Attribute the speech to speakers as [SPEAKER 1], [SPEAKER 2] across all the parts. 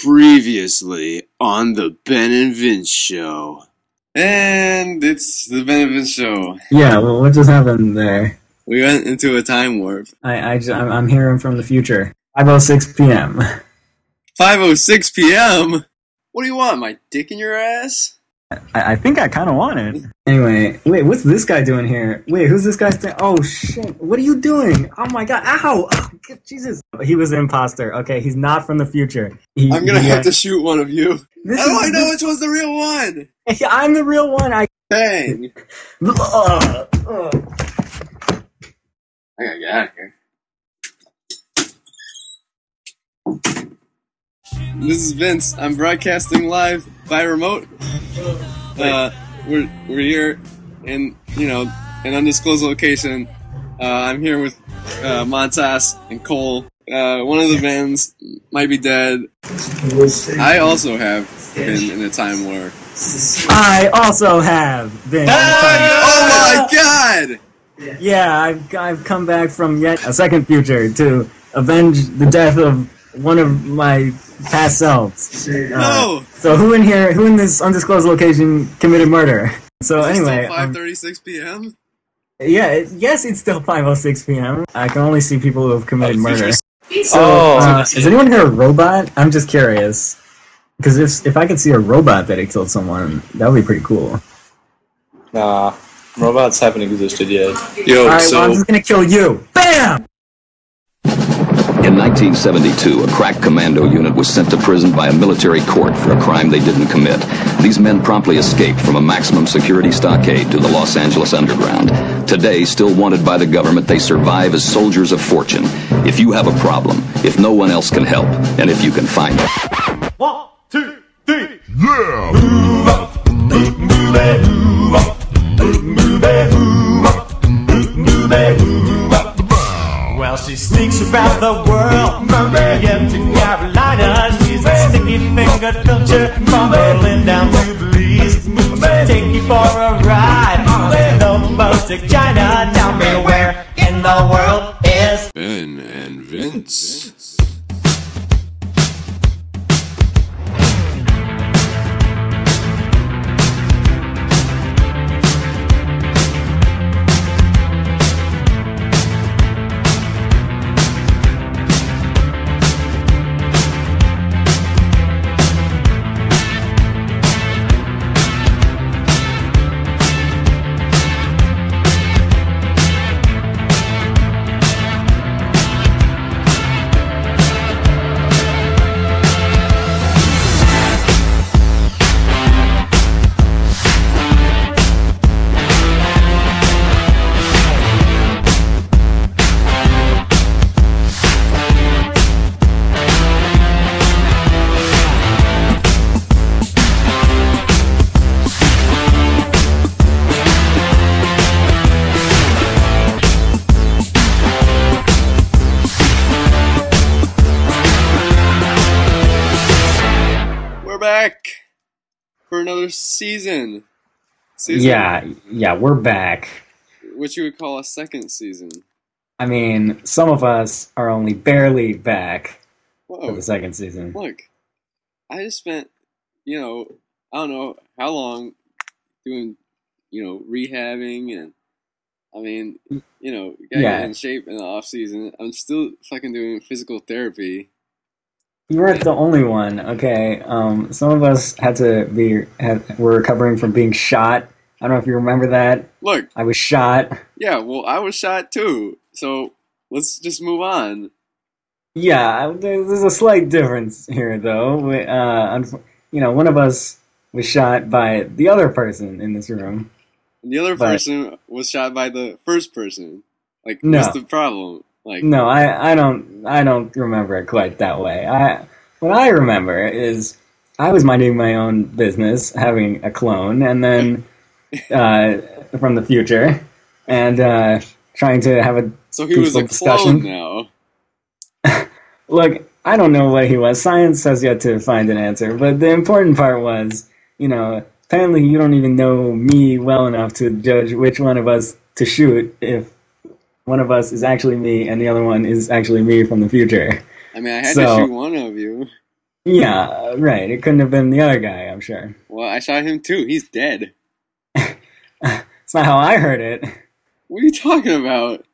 [SPEAKER 1] Previously on the Ben and Vince Show. And it's the Ben and Vince Show.
[SPEAKER 2] Yeah, well, what just happened there?
[SPEAKER 1] We went into a time warp.
[SPEAKER 2] I'm hearing from the future. 5:06 p.m.
[SPEAKER 1] 5:06 p.m.? What do you want, my dick in your ass?
[SPEAKER 2] I think I kind of want it. Anyway, wait, what's this guy doing here? Wait, who's this guy? Oh, shit. What are you doing? Oh, my God. Ow. Oh, Jesus. He was an imposter. Okay, he's not from the future.
[SPEAKER 1] I'm going to have to shoot one of you. How do I know which one's the real one?
[SPEAKER 2] I'm the real one.
[SPEAKER 1] Bang. I gotta get out of here. This is Vince. I'm broadcasting live by remote. We're here in an undisclosed location. I'm here with Montas and Cole. One of the vans might be dead. I also have been in a time warp.
[SPEAKER 2] I also have been.
[SPEAKER 1] Oh my God!
[SPEAKER 2] Yeah, I've come back from yet a second future to avenge the death of one of my past selves.
[SPEAKER 1] No!
[SPEAKER 2] So who in this undisclosed location committed murder? So anyway,
[SPEAKER 1] 5:36 p.m.
[SPEAKER 2] Yeah, yes, it's still 5:06 p.m. I can only see people who have committed murder. So, is anyone here a robot? I'm just curious. Because if I could see a robot that had killed someone, that would be pretty cool.
[SPEAKER 3] Nah, robots haven't existed yet.
[SPEAKER 2] Alright, well, I'm just gonna kill you. BAM!
[SPEAKER 4] In 1972, a crack commando unit was sent to prison by a military court for a crime they didn't commit. These men promptly escaped from a maximum security stockade to the Los Angeles underground. Today, still wanted by the government, they survive as soldiers of fortune. If you have a problem, if no one else can help, and if you can find it.
[SPEAKER 5] 1, 2, 3.
[SPEAKER 6] Yeah!
[SPEAKER 5] Well, she sneaks around the world from Miami to Carolina. She's a sticky-fingered culture from Berlin down to Belize. Take you for a ride on the boat to China. Tell me where in the world is
[SPEAKER 1] Ben and Vince. Back for another season.
[SPEAKER 2] Yeah, we're back.
[SPEAKER 1] What you would call a second season.
[SPEAKER 2] I mean, some of us are only barely back
[SPEAKER 1] Whoa.
[SPEAKER 2] for the second season.
[SPEAKER 1] Look, I just spent, I don't know how long doing, rehabbing and, getting in shape in the off season. I'm still fucking doing physical therapy.
[SPEAKER 2] You weren't the only one, okay? Some of us were recovering from being shot. I don't know if you remember that.
[SPEAKER 1] Look.
[SPEAKER 2] I was shot.
[SPEAKER 1] Yeah, well, I was shot too. So, let's just move on.
[SPEAKER 2] Yeah, there's a slight difference here, though. One of us was shot by the other person in this room.
[SPEAKER 1] And the other person was shot by the first person.
[SPEAKER 2] No.
[SPEAKER 1] What's the problem?
[SPEAKER 2] No, I don't remember it quite that way. What I remember is I was minding my own business, having a clone, and then from the future, and trying to have a
[SPEAKER 1] so he was a
[SPEAKER 2] discussion.
[SPEAKER 1] Clone now.
[SPEAKER 2] Look, I don't know what he was. Science has yet to find an answer, but the important part was, apparently you don't even know me well enough to judge which one of us to shoot if one of us is actually me and the other one is actually me from the future.
[SPEAKER 1] I mean, I had to shoot one of you.
[SPEAKER 2] Yeah, right. It couldn't have been the other guy, I'm sure.
[SPEAKER 1] Well, I shot him too. He's dead.
[SPEAKER 2] It's not how I heard it.
[SPEAKER 1] What are you talking about?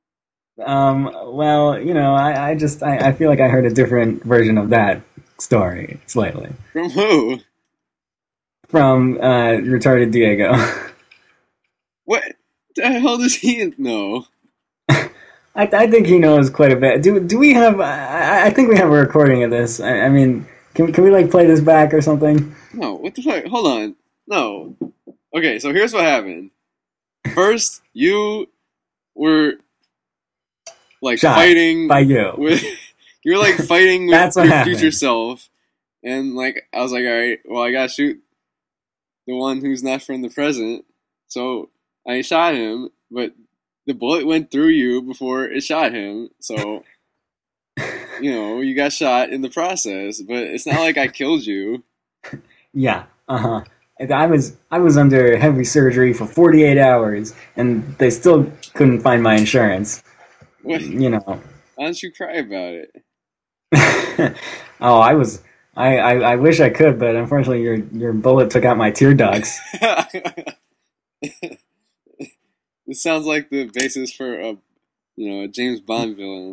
[SPEAKER 2] Well, I feel like I heard a different version of that story slightly
[SPEAKER 1] From who?
[SPEAKER 2] from retarded Diego.
[SPEAKER 1] What the hell does he know?
[SPEAKER 2] I think he knows quite a bit. Do we have? I think we have a recording of this. I mean, can we like play this back or something?
[SPEAKER 1] No, what the fuck? Hold on. No. Okay, so here's what happened. First, you were like
[SPEAKER 2] Shot
[SPEAKER 1] fighting
[SPEAKER 2] by you.
[SPEAKER 1] with you were like fighting with
[SPEAKER 2] That's what
[SPEAKER 1] your
[SPEAKER 2] happened.
[SPEAKER 1] future self, and like I was like, all right, well, I gotta shoot the one who's not from the present. So I shot him, but the bullet went through you before it shot him. So you got shot in the process, but it's not like I killed you.
[SPEAKER 2] Yeah. Uh-huh. I was under heavy surgery for 48 hours, and they still couldn't find my insurance.
[SPEAKER 1] What?
[SPEAKER 2] You know.
[SPEAKER 1] Why don't you cry about it?
[SPEAKER 2] Oh, I wish I could, but unfortunately your bullet took out my tear ducts.
[SPEAKER 1] This sounds like the basis for a James Bond villain.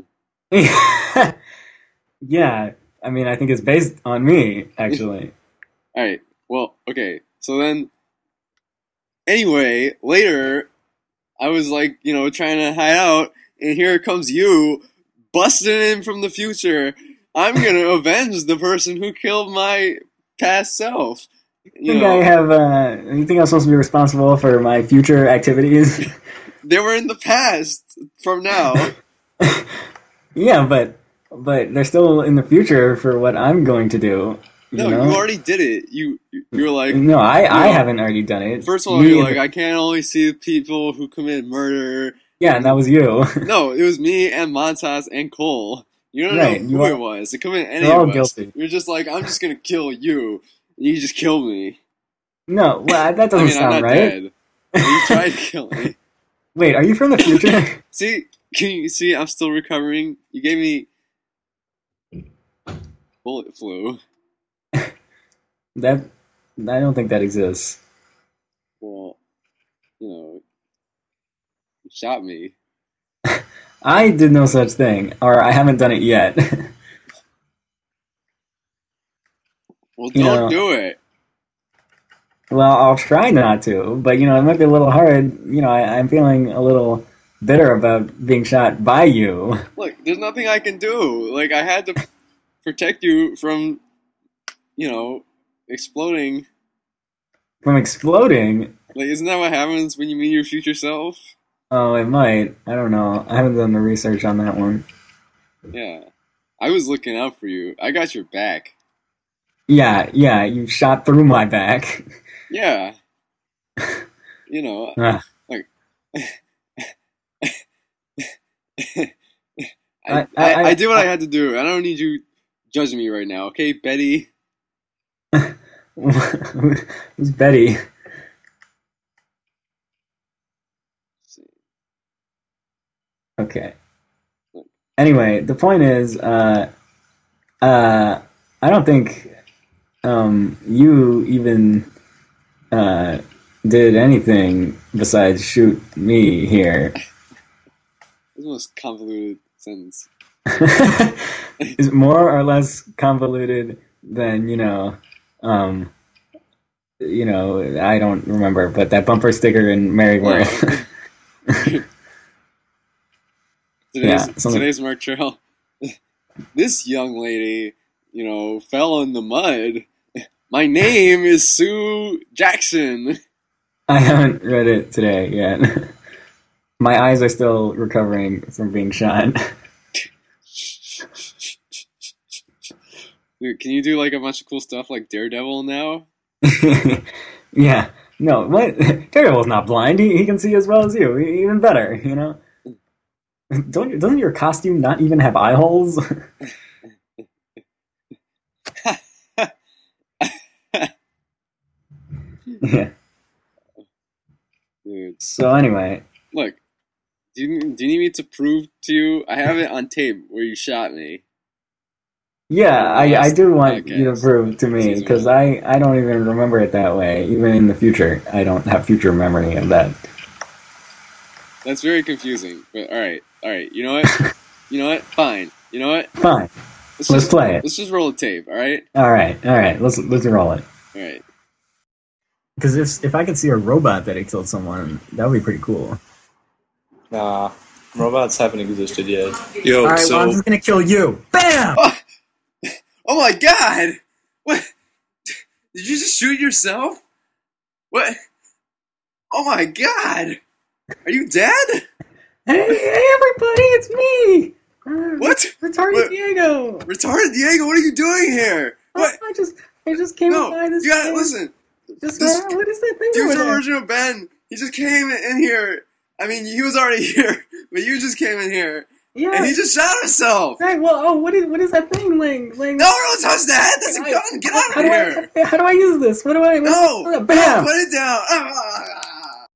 [SPEAKER 2] Yeah, I mean, I think it's based on me, actually.
[SPEAKER 1] All right. Well, okay. So then, anyway, later, I was like, trying to hide out, and here comes you, busting in from the future. I'm gonna avenge the person who killed my past self.
[SPEAKER 2] You think I'm supposed to be responsible for my future activities?
[SPEAKER 1] They were in the past from now.
[SPEAKER 2] Yeah, but they're still in the future for what I'm going to do.
[SPEAKER 1] No,
[SPEAKER 2] know?
[SPEAKER 1] you already did it. You were like,
[SPEAKER 2] no, I haven't already done it.
[SPEAKER 1] First of all, you're like, I can't only see people who commit murder.
[SPEAKER 2] Yeah, and that was you.
[SPEAKER 1] No, it was me and Montas and Cole. You don't know who it was. It could have been any
[SPEAKER 2] all
[SPEAKER 1] of us.
[SPEAKER 2] Guilty.
[SPEAKER 1] You're just like, I'm just gonna kill you. And you just kill me.
[SPEAKER 2] No, well, that doesn't sound
[SPEAKER 1] I'm not
[SPEAKER 2] right.
[SPEAKER 1] Dead. You tried to kill me.
[SPEAKER 2] Wait, are you from the future?
[SPEAKER 1] See, can you see? I'm still recovering. You gave me bullet flu.
[SPEAKER 2] I don't think that exists.
[SPEAKER 1] Well, you shot me.
[SPEAKER 2] I did no such thing, or I haven't done it yet.
[SPEAKER 1] Well, don't do it.
[SPEAKER 2] Well, I'll try not to, but it might be a little hard. I'm feeling a little bitter about being shot by you.
[SPEAKER 1] Look, there's nothing I can do. Like, I had to protect you from, exploding.
[SPEAKER 2] From exploding?
[SPEAKER 1] Like, isn't that what happens when you meet your future self?
[SPEAKER 2] Oh, it might. I don't know. I haven't done the research on that one.
[SPEAKER 1] Yeah. I was looking out for you. I got your back.
[SPEAKER 2] Yeah, you shot through my back.
[SPEAKER 1] Yeah. Like... I did what I had to do. I don't need you judging me right now, okay, Betty?
[SPEAKER 2] Who's Betty? Okay. Anyway, the point is, I don't think you even did anything besides shoot me here.
[SPEAKER 1] This is the most convoluted sentence.
[SPEAKER 2] Is more or less convoluted than I don't remember, but that bumper sticker in Maryworth.
[SPEAKER 1] Today's Mark Trail. This young lady, fell in the mud. My name is Sue Jackson.
[SPEAKER 2] I haven't read it today yet. My eyes are still recovering from being shot.
[SPEAKER 1] Dude, can you do like a bunch of cool stuff like Daredevil now?
[SPEAKER 2] Yeah. No, what? Daredevil's not blind. He can see as well as you. Even better, Doesn't your costume not even have eye holes? Yeah.
[SPEAKER 1] Dude.
[SPEAKER 2] So anyway.
[SPEAKER 1] Look, do you need me to prove to you? I have it on tape where you shot me.
[SPEAKER 2] Yeah, I do want you to
[SPEAKER 1] podcast.
[SPEAKER 2] prove to me, because I don't even remember it that way. Even in the future, I don't have future memory of that.
[SPEAKER 1] That's very confusing. But all right. You know what? You know what? Fine. You know what?
[SPEAKER 2] Fine. Let's play it.
[SPEAKER 1] Let's just roll a tape. All right.
[SPEAKER 2] All right. Let's roll it.
[SPEAKER 1] All right.
[SPEAKER 2] Because if I could see a robot that had killed someone, that would be pretty cool.
[SPEAKER 3] Nah, robots haven't existed yet.
[SPEAKER 1] Yo.
[SPEAKER 2] All right,
[SPEAKER 1] so.
[SPEAKER 2] well, I'm just gonna kill you. Bam!
[SPEAKER 1] Oh my God! What? Did you just shoot yourself? What? Oh my God! Are you dead?
[SPEAKER 2] Hey, everybody, it's me!
[SPEAKER 1] What?
[SPEAKER 2] Retarded Diego!
[SPEAKER 1] Retarded Diego, what are you doing here? What?
[SPEAKER 2] I just came
[SPEAKER 1] No,
[SPEAKER 2] by this
[SPEAKER 1] you gotta
[SPEAKER 2] thing.
[SPEAKER 1] listen.
[SPEAKER 2] Just,
[SPEAKER 1] this-
[SPEAKER 2] what is that thing
[SPEAKER 1] Dude's
[SPEAKER 2] over there?
[SPEAKER 1] original Ben. He just came in here. I mean, he was already here, but you just came in here,
[SPEAKER 2] Yeah.
[SPEAKER 1] and he just shot himself.
[SPEAKER 2] Right, well, what is that thing, Ling?
[SPEAKER 1] No, don't touch that. That's a gun. Get out of here.
[SPEAKER 2] How do I use this? What do I...
[SPEAKER 1] No,
[SPEAKER 2] Bam!
[SPEAKER 1] put it down. Ah.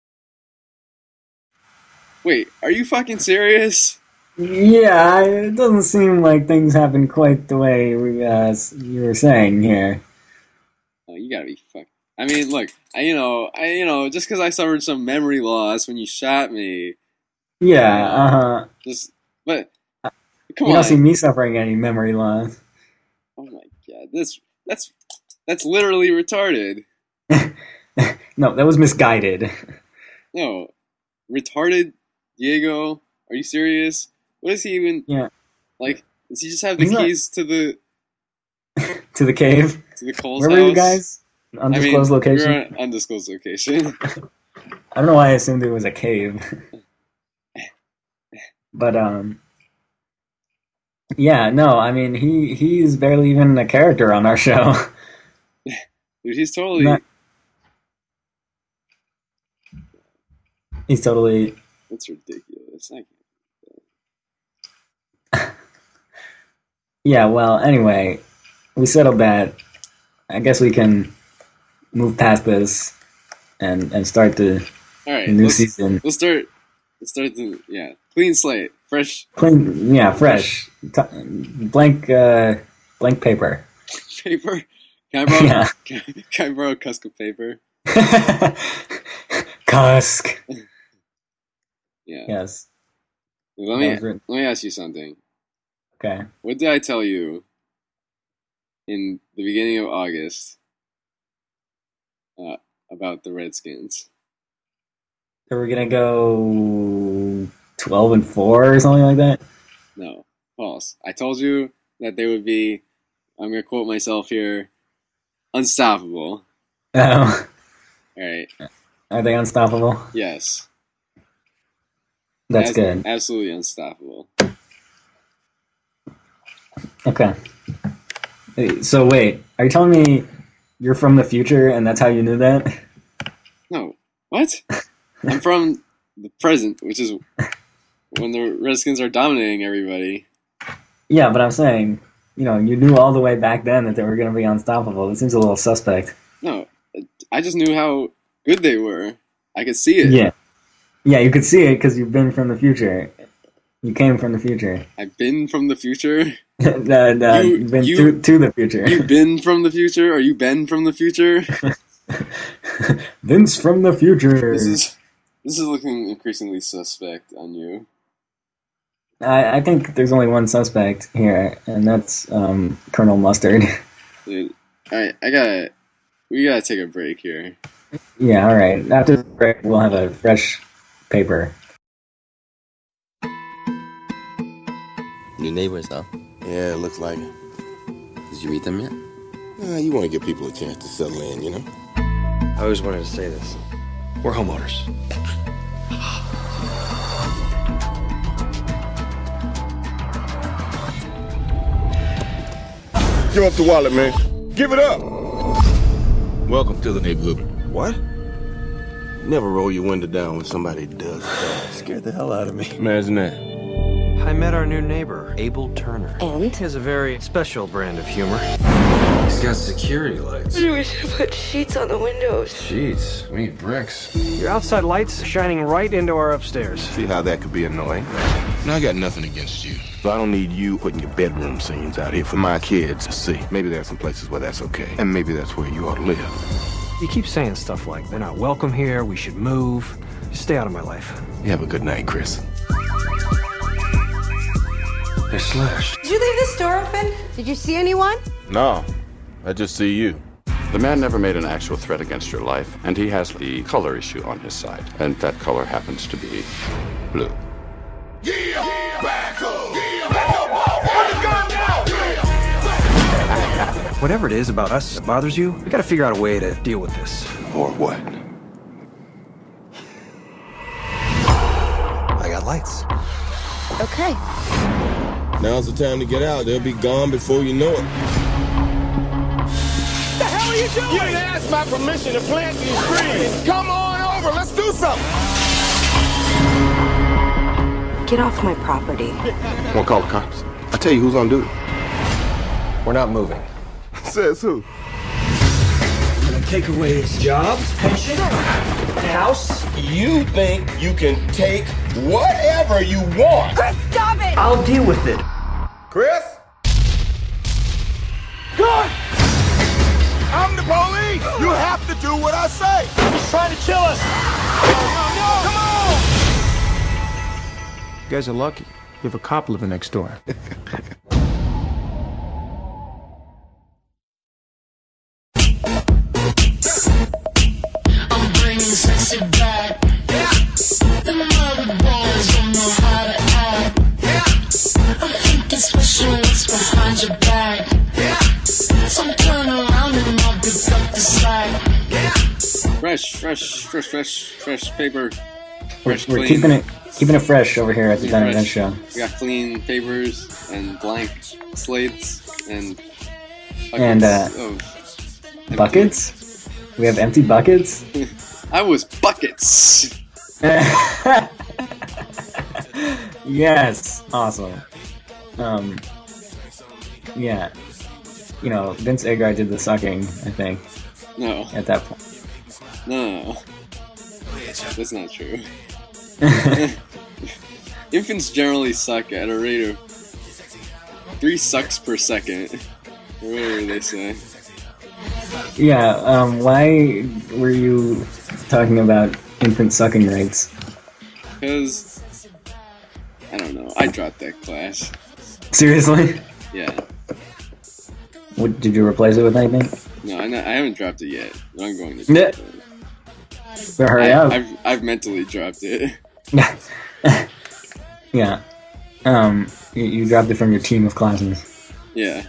[SPEAKER 1] Wait, are you fucking serious?
[SPEAKER 2] Yeah, it doesn't seem like things happen quite the way you were saying here.
[SPEAKER 1] Oh, you gotta be fucking. I mean, look, I just because I suffered some memory loss when you shot me,
[SPEAKER 2] Yeah,
[SPEAKER 1] but come
[SPEAKER 2] You
[SPEAKER 1] on.
[SPEAKER 2] don't see me suffering any memory loss.
[SPEAKER 1] Oh my God, that's literally retarded.
[SPEAKER 2] No, that was misguided.
[SPEAKER 1] No, retarded Diego. Are you serious? What is he even?
[SPEAKER 2] Yeah.
[SPEAKER 1] Like, does he just have the
[SPEAKER 2] He's not-
[SPEAKER 1] keys to the
[SPEAKER 2] To the cave.
[SPEAKER 1] Cole's
[SPEAKER 2] Where
[SPEAKER 1] house?
[SPEAKER 2] were you guys? Undisclosed location?
[SPEAKER 1] We were at undisclosed location.
[SPEAKER 2] I don't know why I assumed it was a cave. But, yeah, no, I mean, he's barely even a character on our show.
[SPEAKER 1] Dude, he's totally.
[SPEAKER 2] Not- He's totally...
[SPEAKER 1] That's ridiculous.
[SPEAKER 2] Yeah, well, anyway, we settled that. I guess we can move past this and start the
[SPEAKER 1] All right,
[SPEAKER 2] new season.
[SPEAKER 1] Let's start the clean slate, fresh
[SPEAKER 2] Clean, yeah, fresh. Blank paper.
[SPEAKER 1] paper. Can I borrow?
[SPEAKER 2] Yeah.
[SPEAKER 1] Can I borrow a cusk of paper?
[SPEAKER 2] Cusk.
[SPEAKER 1] Yeah.
[SPEAKER 2] Yes.
[SPEAKER 1] Let me ask you something.
[SPEAKER 2] Okay.
[SPEAKER 1] What did I tell you in the beginning of August about the Redskins?
[SPEAKER 2] So we're gonna go 12-4 or something like that.
[SPEAKER 1] No, false. I told you that they would be. I'm gonna quote myself here. Unstoppable.
[SPEAKER 2] Oh,
[SPEAKER 1] All right.
[SPEAKER 2] are they unstoppable?
[SPEAKER 1] Yes.
[SPEAKER 2] That's good.
[SPEAKER 1] Absolutely unstoppable.
[SPEAKER 2] Okay. So wait, are you telling me you're from the future and that's how you knew that?
[SPEAKER 1] No. What? I'm from the present, which is when the Redskins are dominating everybody.
[SPEAKER 2] Yeah, but I'm saying, you knew all the way back then that they were going to be unstoppable. It seems a little suspect.
[SPEAKER 1] No, I just knew how good they were. I could see it.
[SPEAKER 2] Yeah. Yeah, you could see it because you've been from the future. You came from the future.
[SPEAKER 1] I've been from the future.
[SPEAKER 2] You've been to the future.
[SPEAKER 1] You've been from the future, or you been from the future?
[SPEAKER 2] Vince from the future.
[SPEAKER 1] This is looking increasingly suspect on you.
[SPEAKER 2] I think there's only one suspect here, and that's Colonel Mustard.
[SPEAKER 1] Dude, alright, we gotta take a break here.
[SPEAKER 2] Yeah, all right. After the break, we'll have a fresh paper.
[SPEAKER 6] New neighbors, huh?
[SPEAKER 7] Yeah, it looks like it.
[SPEAKER 6] Did you meet them yet?
[SPEAKER 7] You want to give people a chance to settle in, you know?
[SPEAKER 8] I always wanted to say this. We're homeowners.
[SPEAKER 7] Give up the wallet, man. Give it up.
[SPEAKER 9] Welcome to the neighborhood.
[SPEAKER 7] What? Never roll your window down when somebody does that.
[SPEAKER 9] Scared the hell out of me.
[SPEAKER 7] Imagine that.
[SPEAKER 8] I met our new neighbor, Abel Turner.
[SPEAKER 10] And?
[SPEAKER 8] He has a very special brand of humor.
[SPEAKER 9] He's got security lights.
[SPEAKER 10] We should put sheets on the windows.
[SPEAKER 9] Sheets. We need bricks.
[SPEAKER 8] Your outside lights shining right into our upstairs.
[SPEAKER 7] See how that could be annoying? Now, I got nothing against you. So I don't need you putting your bedroom scenes out here for my kids to see. Maybe there are some places where that's okay. And maybe that's where you ought to live.
[SPEAKER 11] You keep saying stuff like, they're not welcome here, we should move. Just stay out of my life.
[SPEAKER 7] You have a good night, Chris.
[SPEAKER 11] They're slashed.
[SPEAKER 10] Did you leave the store open? Did you see anyone?
[SPEAKER 7] No, I just see you.
[SPEAKER 4] The man never made an actual threat against your life, and he has the color issue on his side. And that color happens to be blue.
[SPEAKER 11] Whatever it is about us that bothers you, we gotta figure out a way to deal with this.
[SPEAKER 7] Or what?
[SPEAKER 11] I got lights.
[SPEAKER 10] Okay.
[SPEAKER 7] Now's the time to get out. They'll be gone before you know it.
[SPEAKER 5] The hell are you doing?
[SPEAKER 7] You didn't ask my permission to plant these trees. Come on over. Let's do something.
[SPEAKER 10] Get off my property.
[SPEAKER 7] Won't call the cops. I tell you who's on duty.
[SPEAKER 11] We're not moving.
[SPEAKER 7] Says who?
[SPEAKER 11] I'm gonna take away his jobs, pension, house.
[SPEAKER 7] You think you can take whatever you want?
[SPEAKER 10] Chris, stop it!
[SPEAKER 11] I'll deal with it.
[SPEAKER 7] Chris? Good! I'm the police! You have to do what I say!
[SPEAKER 5] He's trying to kill us! No! Come on!
[SPEAKER 11] You guys are lucky. You have a cop living next door.
[SPEAKER 12] I'm bringing sexy back. The mother boys don't know how to act. I'm thinking special what's behind your back. So turn around and I'll pick up the slack.
[SPEAKER 1] Fresh paper.
[SPEAKER 2] We're
[SPEAKER 1] Clean.
[SPEAKER 2] keeping it fresh over here at the Ben and Ben Show.
[SPEAKER 1] We got clean papers and blank slates and
[SPEAKER 2] buckets. We have empty buckets.
[SPEAKER 1] I was buckets.
[SPEAKER 2] Yes, awesome. Yeah, you know, Vince Agar did the sucking, I think.
[SPEAKER 1] No.
[SPEAKER 2] At that point.
[SPEAKER 1] No. That's not true. Infants generally suck at a rate of 3 sucks per second. Or whatever they say.
[SPEAKER 2] Yeah, why were you talking about infant sucking rates?
[SPEAKER 1] Because, I don't know, I dropped that class.
[SPEAKER 2] Seriously?
[SPEAKER 1] Yeah.
[SPEAKER 2] What, did you replace it with anything?
[SPEAKER 1] No, I haven't dropped it yet. But I'm going to drop it.
[SPEAKER 2] Better hurry up.
[SPEAKER 1] I've mentally dropped it.
[SPEAKER 2] Yeah. You dropped it from your team of classes.
[SPEAKER 1] Yeah.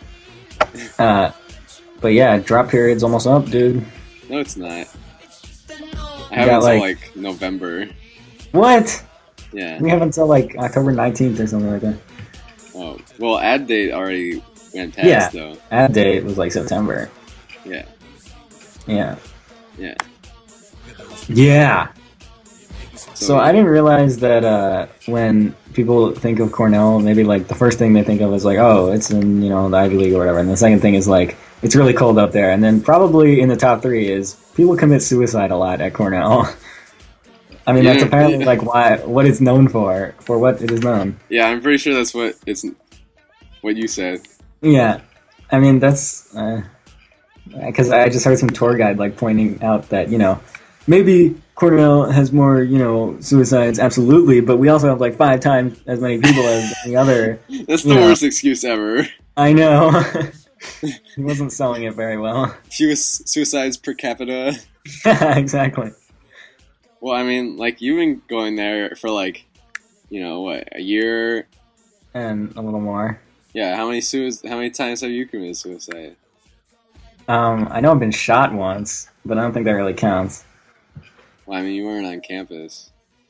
[SPEAKER 2] But yeah, drop period's almost up, dude.
[SPEAKER 1] No, it's not. I have until like November.
[SPEAKER 2] What?
[SPEAKER 1] Yeah.
[SPEAKER 2] We have until like October 19th or something like that.
[SPEAKER 1] Oh, well, ad date already went past, though.
[SPEAKER 2] Ad date was like September.
[SPEAKER 1] Yeah.
[SPEAKER 2] Yeah.
[SPEAKER 1] Yeah.
[SPEAKER 2] Yeah. So I didn't realize that when people think of Cornell, maybe like the first thing they think of is like, oh, it's in, you know, the Ivy League or whatever. And the second thing is like, it's really cold up there. And then probably in the top 3 is people commit suicide a lot at Cornell. I mean, that's apparently like what it's known for what it is known.
[SPEAKER 1] Yeah, I'm pretty sure that's what you said.
[SPEAKER 2] Yeah. I mean, that's because I just heard some tour guide like pointing out that, you know, maybe Cornell has more, you know, suicides, absolutely, but we also have like 5 times as many people as any other.
[SPEAKER 1] That's the worst excuse ever.
[SPEAKER 2] I know. He wasn't selling it very well.
[SPEAKER 1] Fewest suicides per capita.
[SPEAKER 2] Yeah, exactly.
[SPEAKER 1] Well, I mean, like, you've been going there for like, you know, what, a year?
[SPEAKER 2] And a little more.
[SPEAKER 1] Yeah, how many times have you committed suicide?
[SPEAKER 2] I know I've been shot once, but I don't think that really counts.
[SPEAKER 1] Well, I mean, you weren't on campus.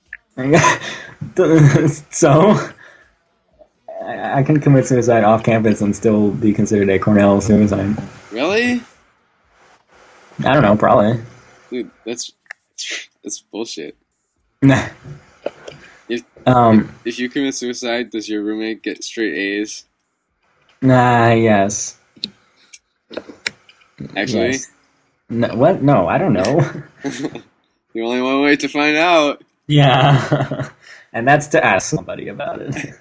[SPEAKER 2] So, I can commit suicide off campus and still be considered a Cornell suicide.
[SPEAKER 1] Really?
[SPEAKER 2] I don't know, probably.
[SPEAKER 1] Dude, that's bullshit.
[SPEAKER 2] Nah.
[SPEAKER 1] If you commit suicide, does your roommate get straight A's?
[SPEAKER 2] Yes.
[SPEAKER 1] Actually?
[SPEAKER 2] Yes. No, what? No, I don't know.
[SPEAKER 1] The only one way to find out.
[SPEAKER 2] Yeah. And that's to ask somebody about it.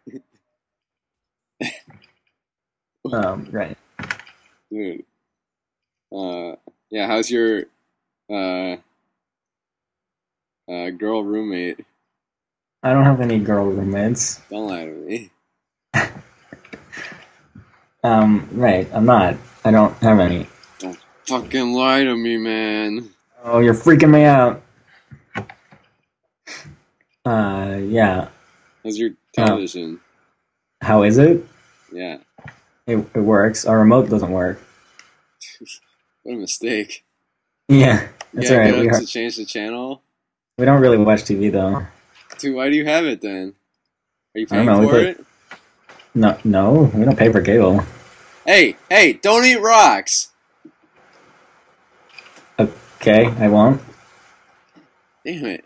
[SPEAKER 2] Right.
[SPEAKER 1] Dude. Yeah, how's your girl roommate?
[SPEAKER 2] I don't have any girl roommates.
[SPEAKER 1] Don't lie to me.
[SPEAKER 2] Right, I'm not. I don't have any.
[SPEAKER 1] Don't fucking lie to me, man.
[SPEAKER 2] Oh, you're freaking me out. Yeah.
[SPEAKER 1] How's your television?
[SPEAKER 2] How is it?
[SPEAKER 1] Yeah.
[SPEAKER 2] It works. Our remote doesn't work.
[SPEAKER 1] What a mistake.
[SPEAKER 2] Yeah, that's alright.
[SPEAKER 1] We have to change the channel?
[SPEAKER 2] We don't really watch TV, though.
[SPEAKER 1] Dude, why do you have it, then? Are you
[SPEAKER 2] I don't
[SPEAKER 1] paying
[SPEAKER 2] know,
[SPEAKER 1] for it?
[SPEAKER 2] No, we don't pay for cable.
[SPEAKER 1] Hey, don't eat rocks!
[SPEAKER 2] Okay, I won't.
[SPEAKER 1] Damn it.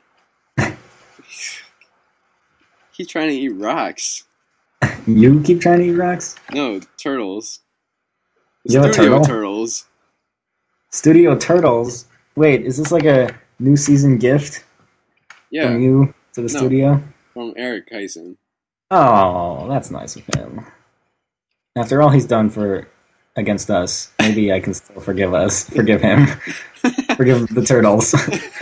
[SPEAKER 1] Keep trying to eat rocks.
[SPEAKER 2] You keep trying to eat rocks?
[SPEAKER 1] No, turtles.
[SPEAKER 2] You have a
[SPEAKER 1] Studio
[SPEAKER 2] turtle?
[SPEAKER 1] turtles.
[SPEAKER 2] Studio Turtles? Wait, is this like a new season gift
[SPEAKER 1] Yeah.
[SPEAKER 2] from you to the studio?
[SPEAKER 1] From Eric Heisen.
[SPEAKER 2] Oh, that's nice of him. After all he's done against us, maybe I can still forgive him. Forgive the turtles.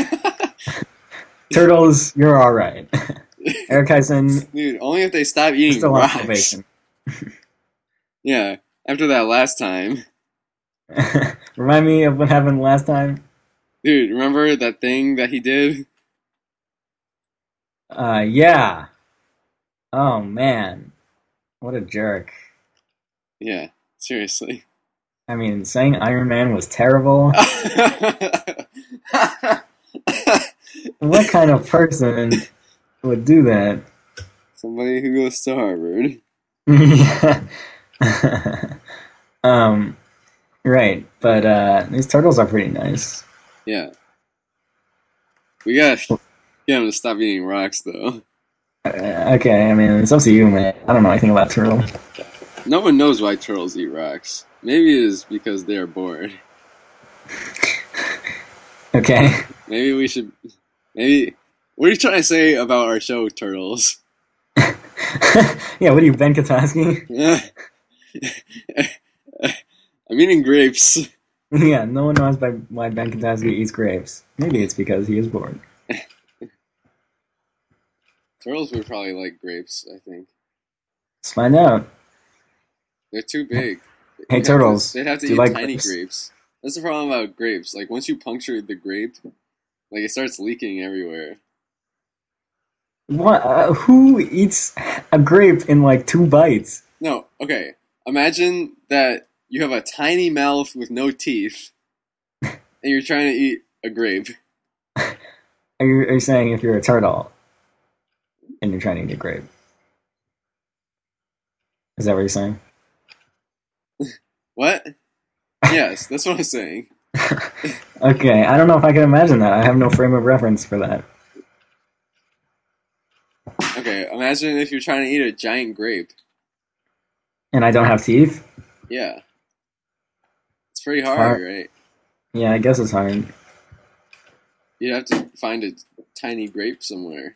[SPEAKER 2] Turtles, you're alright. Eric Heisen,
[SPEAKER 1] Dude, only if they stop eating
[SPEAKER 2] still on
[SPEAKER 1] rocks.
[SPEAKER 2] probation.
[SPEAKER 1] Yeah, after that last time.
[SPEAKER 2] Remind me of what happened last time?
[SPEAKER 1] Dude, remember that thing that he did?
[SPEAKER 2] Yeah. Oh, man. What a jerk.
[SPEAKER 1] Yeah, seriously.
[SPEAKER 2] I mean, saying Iron Man was terrible? What kind of person would do that?
[SPEAKER 1] Somebody who goes to Harvard.
[SPEAKER 2] Yeah. Right, but these turtles are pretty nice.
[SPEAKER 1] Yeah. We gotta get him to stop eating rocks, though.
[SPEAKER 2] Okay, I mean, it's up to you, man. I don't know anything about turtles.
[SPEAKER 1] No one knows why turtles eat rocks. Maybe it is because they are bored.
[SPEAKER 2] Okay.
[SPEAKER 1] Maybe we should... Maybe... What are you trying to say about our show, Turtles?
[SPEAKER 2] Yeah, what are you, Ben Kataski?
[SPEAKER 1] I'm eating grapes.
[SPEAKER 2] Yeah, no one knows why Ben Kataski eats grapes. Maybe it's because he is bored.
[SPEAKER 1] Turtles would probably like grapes, I think.
[SPEAKER 2] Let's find out.
[SPEAKER 1] They're too big.
[SPEAKER 2] Hey, turtles.
[SPEAKER 1] They'd have to
[SPEAKER 2] do
[SPEAKER 1] eat
[SPEAKER 2] you like
[SPEAKER 1] tiny
[SPEAKER 2] grapes?
[SPEAKER 1] grapes. That's the problem about grapes. Like, once you puncture the grape, like, it starts leaking everywhere.
[SPEAKER 2] What? Who eats a grape in like 2 bites?
[SPEAKER 1] No, okay. Imagine that you have a tiny mouth with no teeth, and you're trying to eat a grape.
[SPEAKER 2] Are you saying if you're a turtle and you're trying to eat a grape? Is that what you're saying?
[SPEAKER 1] What? Yes, that's what I'm saying.
[SPEAKER 2] Okay, I don't know if I can imagine that. I have no frame of reference for that.
[SPEAKER 1] Okay, imagine if you're trying to eat a giant grape.
[SPEAKER 2] And I don't have teeth?
[SPEAKER 1] Yeah. It's pretty hard, right?
[SPEAKER 2] Yeah, I guess it's hard.
[SPEAKER 1] You'd have to find a tiny grape somewhere.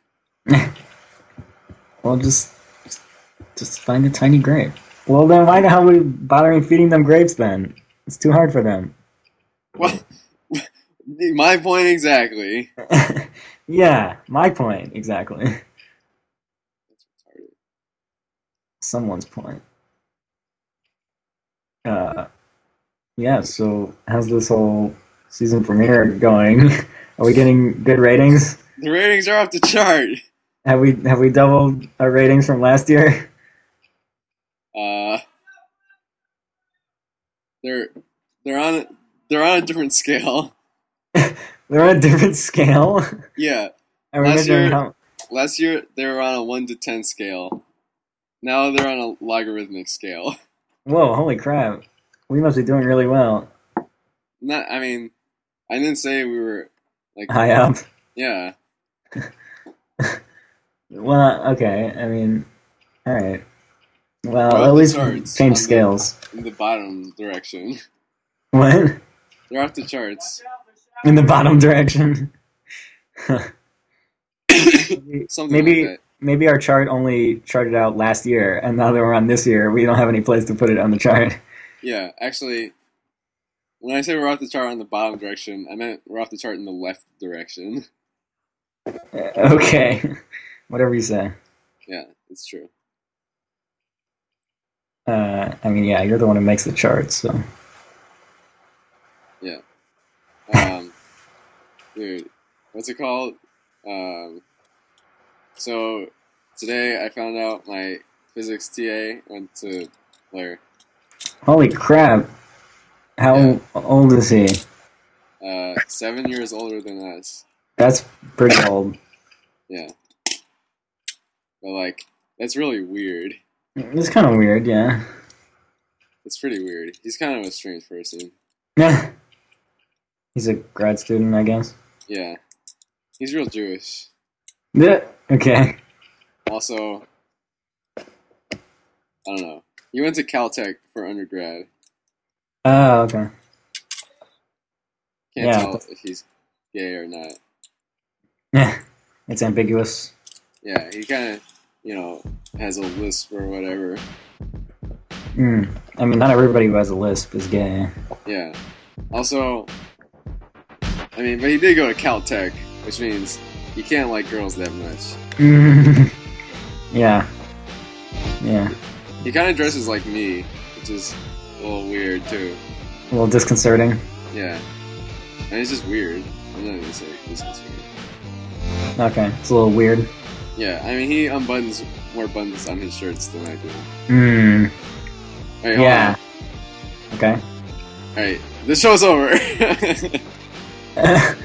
[SPEAKER 2] Well, just find a tiny grape. Well, then why the hell are we bothering feeding them grapes then? It's too hard for them.
[SPEAKER 1] Well, my point exactly.
[SPEAKER 2] Yeah, my point exactly.
[SPEAKER 1] That's retarded.
[SPEAKER 2] Someone's point. Yeah, so how's this whole season premiere going? Are we getting good ratings?
[SPEAKER 1] The ratings are off the chart.
[SPEAKER 2] Have we doubled our ratings from last year?
[SPEAKER 1] They're on a different scale.
[SPEAKER 2] They're on a different scale?
[SPEAKER 1] Yeah.
[SPEAKER 2] Are we measuring how...
[SPEAKER 1] Last year they were on a 1 to 10 scale. Now they're on a logarithmic scale.
[SPEAKER 2] Whoa, holy crap. We must be doing really well.
[SPEAKER 1] I mean, I didn't say we were like
[SPEAKER 2] high up.
[SPEAKER 1] Yeah.
[SPEAKER 2] Well, okay. I mean, all right. Well, at least change scales.
[SPEAKER 1] In the bottom direction.
[SPEAKER 2] What?
[SPEAKER 1] They're off the charts.
[SPEAKER 2] In the bottom direction.
[SPEAKER 1] Something like that.
[SPEAKER 2] Maybe our chart only charted out last year, and now that we're on this year, we don't have any place to put it on the chart.
[SPEAKER 1] Yeah, actually, when I say we're off the chart on the bottom direction, I meant we're off the chart in the left direction.
[SPEAKER 2] Okay, whatever you say.
[SPEAKER 1] Yeah, it's true.
[SPEAKER 2] I mean, yeah, you're the one who makes the charts, so.
[SPEAKER 1] Yeah. Dude, what's it called? So today I found out my physics TA went to Blair.
[SPEAKER 2] Holy crap! How old is he?
[SPEAKER 1] 7 years older than us.
[SPEAKER 2] That's pretty old.
[SPEAKER 1] Yeah. But like, that's really weird.
[SPEAKER 2] It's kind of weird, yeah.
[SPEAKER 1] It's pretty weird. He's kind of a strange person.
[SPEAKER 2] Yeah. He's a grad student, I guess.
[SPEAKER 1] Yeah. He's real Jewish.
[SPEAKER 2] Yeah. Okay.
[SPEAKER 1] Also, I don't know. He went to Caltech for undergrad.
[SPEAKER 2] Oh, okay.
[SPEAKER 1] Can't tell if he's gay or not.
[SPEAKER 2] Yeah. It's ambiguous.
[SPEAKER 1] Yeah, he kind of, has a lisp or whatever.
[SPEAKER 2] I mean, not everybody who has a lisp is gay.
[SPEAKER 1] Yeah. Also, I mean, but he did go to Caltech, which means you can't like girls that much.
[SPEAKER 2] Yeah. Yeah.
[SPEAKER 1] He kind of dresses like me, which is a little weird, too.
[SPEAKER 2] A little disconcerting.
[SPEAKER 1] Yeah. And it's just weird. I'm not going to say disconcerting.
[SPEAKER 2] Okay, it's a little weird.
[SPEAKER 1] Yeah, I mean, he unbuttons more buttons on his shirts than I do. Hey,
[SPEAKER 2] yeah. Okay.
[SPEAKER 1] Alright, this show's over.